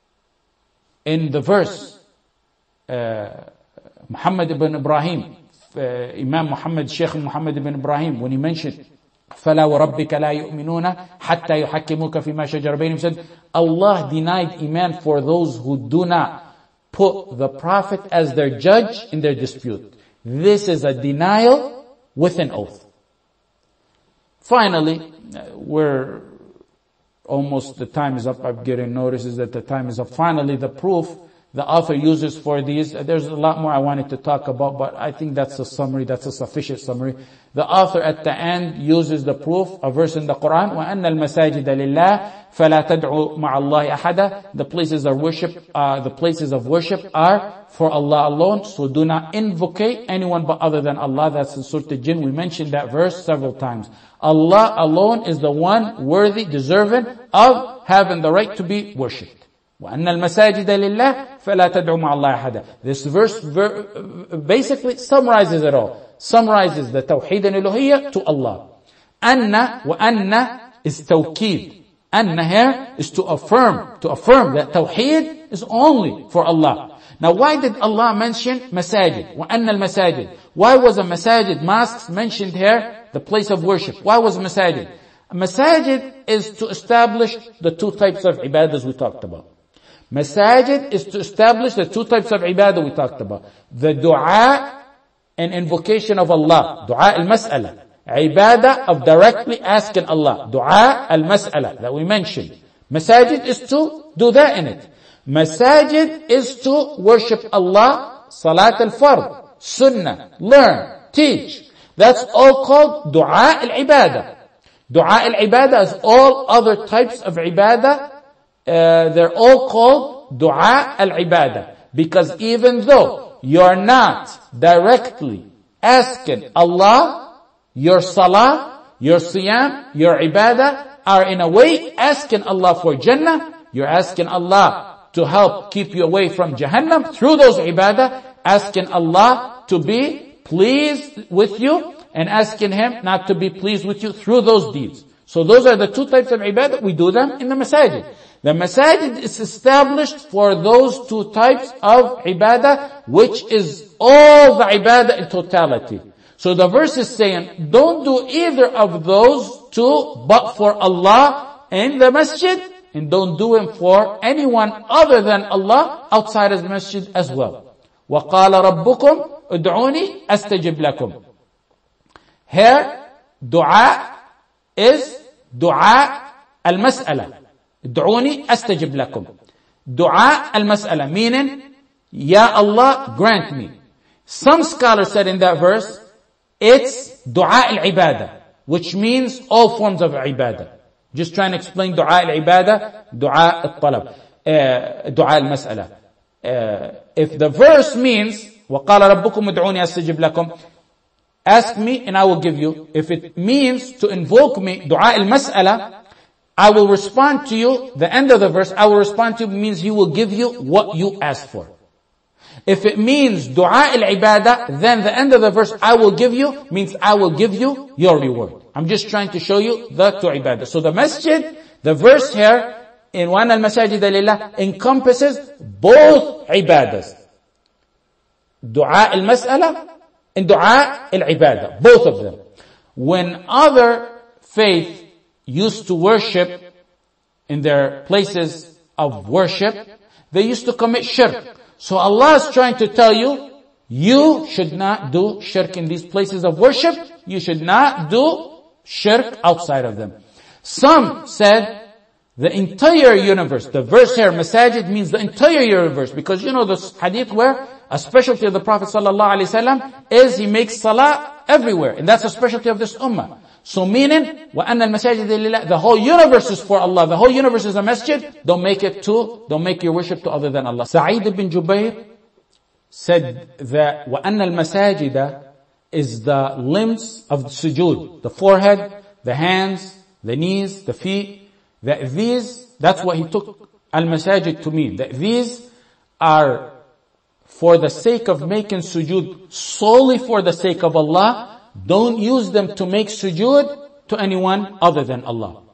In the verse, Muhammad ibn Ibrahim, Imam Muhammad, Sheikh Muhammad ibn Ibrahim, when he mentioned, فَلَا وَرَبِّكَ لَا يُؤْمِنُونَ حَتَّى يُحَكِّمُوكَ فِي مَا شَجَرَ بَيْنَهُمْ, said, Allah denied Iman for those who do not put the Prophet as their judge in their dispute. This is a denial with an oath. Finally, we're almost, the time is up. I'm getting notices that the time is up. Finally, the proof the author uses for these. There's a lot more I wanted to talk about, but I think that's a summary, that's a sufficient summary. The author at the end uses the proof, a verse in the Quran, وَأَنَّ الْمَسَاجِدَ لِلَّهِ فَلَا تَدْعُوا مَعَ اللَّهِ أَحَدًا. The places of worship are for Allah alone, so do not invocate anyone but other than Allah. That's in Surah Al-Jinn. We mentioned that verse several times. Allah alone is the one worthy, deserving of having the right to be worshipped. وَأَنَّ الْمَسَاجِدَ لِلَّهِ فَلَا تَدْعُوا مَعَ اللَّهِ أَحَدًا. This verse basically summarizes it all. Summarizes the Tawheed and Uluhiyyah to Allah. Anna wa anna is tawkeed. Anna here is to affirm that Tawheed is only for Allah. Now why did Allah mention masajid? Wa anna al-masajid. Why was a masajid, mosques, mentioned here, the place of worship? Why was masajid? A masajid is to establish the two types of ibadah we talked about. Masajid is to establish the two types of ibadah we talked about. The dua and invocation of Allah. Dua al-mas'ala. Ibadah of directly asking Allah. Dua al-mas'ala that we mentioned. Masajid is to do that in it. Masajid is to worship Allah. Salat al-fard. Sunnah. Learn. Teach. That's all called dua al-ibadah. Dua al-ibadah is all other types of ibadah. They're all called dua al-ibadah. Because even though you're not directly asking Allah, your salah, your siyam, your ibadah are in a way asking Allah for Jannah. You're asking Allah to help keep you away from Jahannam through those ibadah, asking Allah to be pleased with you and asking Him not to be pleased with you through those deeds. So those are the two types of ibadah. We do them in the masajid. The masajid is established for those two types of ibadah, which is all the ibadah in totality. So the verse is saying, don't do either of those two but for Allah in the masjid, and don't do them for anyone other than Allah outside of the masjid as well. وَقَالَ رَبُّكُمْ ادْعُونِي أَسْتَجِبْ لَكُمْ. Here, dua is dua al-mas'ala. ادعوني أستجب لكم. Dua al-mas'ala, meaning, Ya Allah, grant me. Some scholars said in that verse, it's dua al-ibadah, which means all forms of ibadah. Just trying to explain dua al-ibadah, dua al-talab, dua al-mas'ala. If the verse means, وَقَالَ رَبُّكُمْ ادْعُونِي أَسْتَجِبْ لَكُمْ, ask me and I will give you. If it means to invoke me, dua al-mas'ala, I will respond to you. The end of the verse, I will respond to you, means He will give you what you ask for. If it means dua al-ibadah, then the end of the verse, I will give you, means I will give you your reward. I'm just trying to show you the two ibadah. So the masjid, the verse here, in وَأَنَّ الْمَسَاجِدَ لِلَّهِ, encompasses both ibadahs. Dua al-mas'ala and dua al-ibadah. Both of them. When other faith used to worship in their places of worship, they used to commit shirk. So Allah is trying to tell you, you should not do shirk in these places of worship. You should not do shirk outside of them. Some said the entire universe. The verse here, masajid, means the entire universe. Because you know the hadith where a specialty of the Prophet ﷺ is he makes salah everywhere. And that's a specialty of this ummah. So meaning, وَأَنَّ الْمَسَاجِدَ لِلَّهِ, the whole universe is for Allah. The whole universe is a masjid. Don't make your worship to other than Allah. Sa'id ibn Jubayr said that وَأَنَّ الْمَسَاجِدَ is the limbs of the sujood. The forehead, the hands, the knees, the feet. That's what he took al-masajid to mean. That these are for the sake of making sujood, solely for the sake of Allah. Don't use them to make sujood to anyone other than Allah.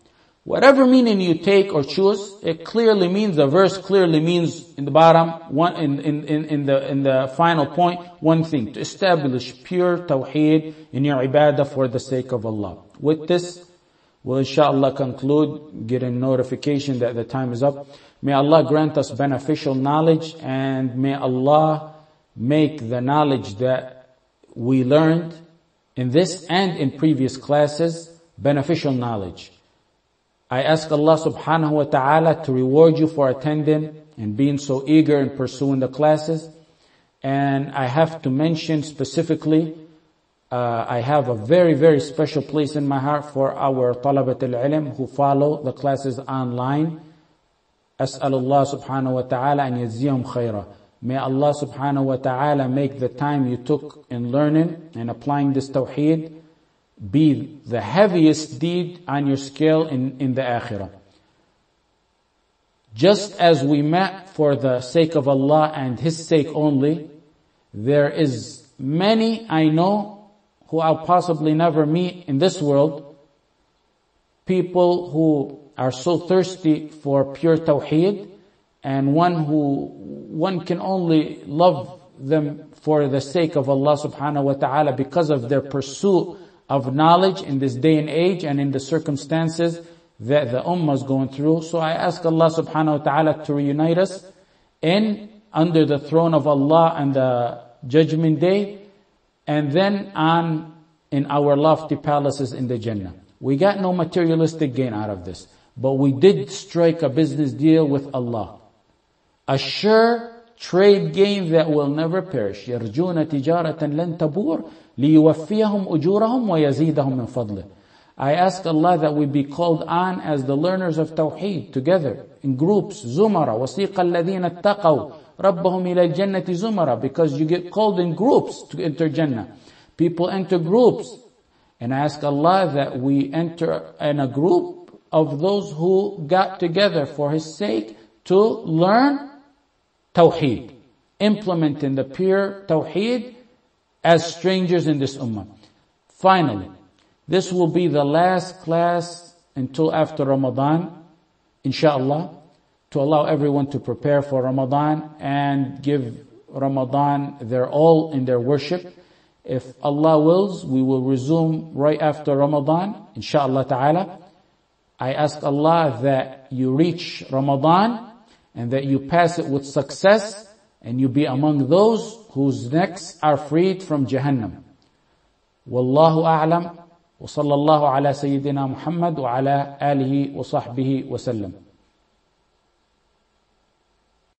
Whatever meaning you take or choose, it clearly means, the verse clearly means in the bottom, in the final point, one thing: to establish pure tawheed in your ibadah for the sake of Allah. With this, we'll inshallah conclude, getting notification that the time is up. May Allah grant us beneficial knowledge, and may Allah make the knowledge that we learned in this and in previous classes beneficial knowledge. I ask Allah subhanahu wa ta'ala to reward you for attending and being so eager in pursuing the classes. And I have to mention specifically, I have a very, very special place in my heart for our talabat al-ilm who follow the classes online. As'alullah subhanahu wa ta'ala an yajziyahum khayra. May Allah subhanahu wa ta'ala make the time you took in learning and applying this tawheed be the heaviest deed on your scale in the akhirah. Just as we met for the sake of Allah and His sake only, there is many I know who I'll possibly never meet in this world, people who are so thirsty for pure tawheed, and one can only love them for the sake of Allah subhanahu wa ta'ala because of their pursuit of knowledge in this day and age and in the circumstances that the ummah is going through. So I ask Allah subhanahu wa ta'ala to reunite us under the throne of Allah on the judgment day, and then in our lofty palaces in the Jannah. We got no materialistic gain out of this, but we did strike a business deal with Allah. A sure trade gain that will never perish. يَرْجُونَ تِجَارَةً لَن تَبُورَ لِيُوَفِّيَهُمْ أُجُورَهُمْ وَيَزِيدَهُمْ مِنْ فَضْلِهِ. I ask Allah that we be called on as the learners of Tawheed together in groups, zumara, وَسِيقَ الَّذِينَ اتَّقَوْا رَبَّهُمْ إِلَى الْجَنَّةِ زُمَرًا, because you get called in groups to enter Jannah. People enter groups. And I ask Allah that we enter in a group of those who got together for His sake to learn Tawheed, implementing the pure Tawheed as strangers in this ummah. Finally, this will be the last class until after Ramadan, inshallah, to allow everyone to prepare for Ramadan and give Ramadan their all in their worship. If Allah wills, we will resume right after Ramadan, inshallah ta'ala. I ask Allah that you reach Ramadan and that you pass it with success, and you be among those whose necks are freed from Jahannam. Wallahu a'lam, wa sallallahu ala sayyidina Muhammad wa ala alihi wa sahbihi wa sallam.